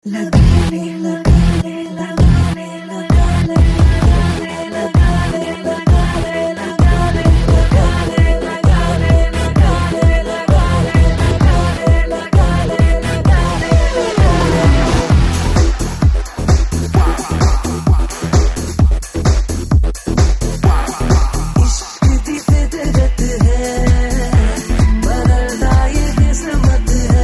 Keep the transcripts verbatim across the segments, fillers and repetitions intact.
लगा ले लगा ले लगा ले लगा ले लगा ले लगा ले लगा ले लगा ले लगा ले लगा ले लगा ले लगा ले लगा ले लगा ले इश्क दी फितरत है बदलदा ये किस्मत है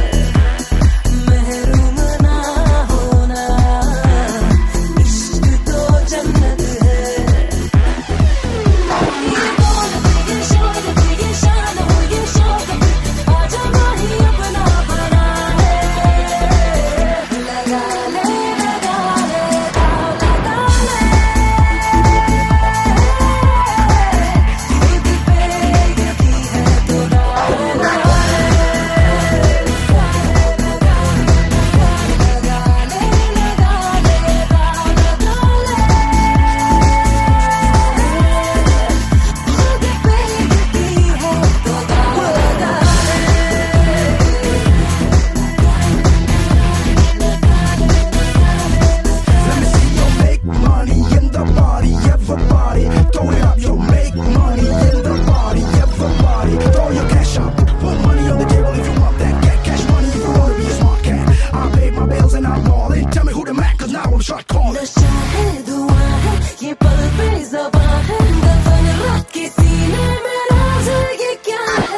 महरूम ना होना इश्क तो जन्नत है ये दौलत ये शोहरत ये शान हो ये शौकत आजा माही अपना बना है लगा ले लगा ले दाव लगा ले खुद पे यकीन है तो दाव लगा ले लगा ले लगा ले दाव लगा ले खुद पे यकीन है तो दाव लगा Let me see you make money in the party, everybody. Throw it up, you make money in the party, everybody. Throw your cash up, put money on the table if you want that. Get cash money if you wanna be a smart cat. I pay my bills and I'm balling. Tell me who the man, cause now I'm shot calling. नशा है धुआं है ये पल पे ज़बां है दफन रात के सीने में राज ये क्या है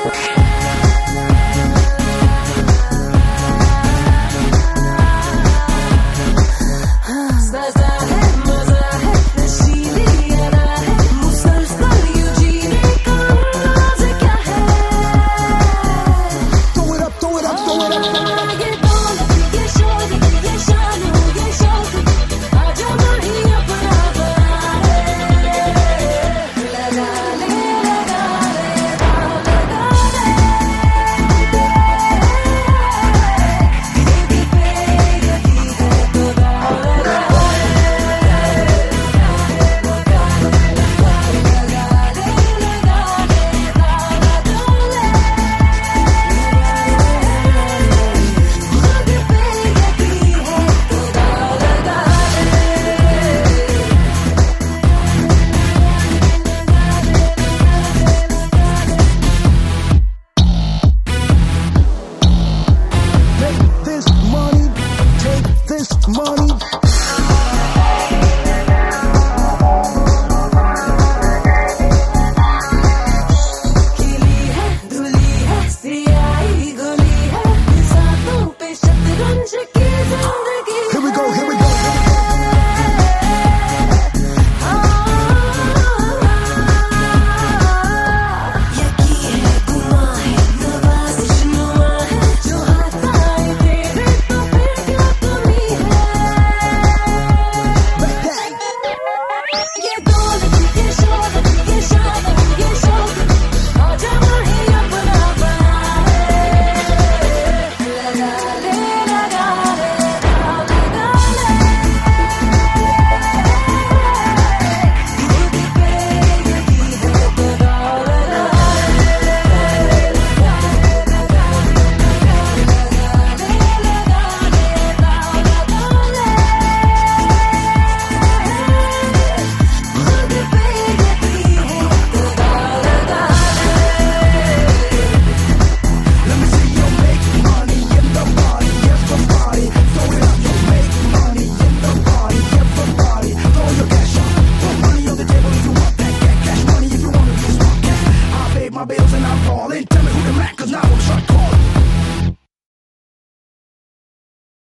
सजा है मजा है नशीली अदा है मुसलसल यूं जीने का अंदाज़ क्या है Throw it up, throw it up, throw it up, throw it up. ये दौलत ये शोहरत ये शान हो ये शौकत आजा माही अपना बना है लगा ले लगा ले दाव लगा ले खुद पे यकीन है तो दाव लगा ले लगा ले लगा ले लगा ले दाव लगा ले खुद पे यकीन है तो दाव लगा Make this money, take this money.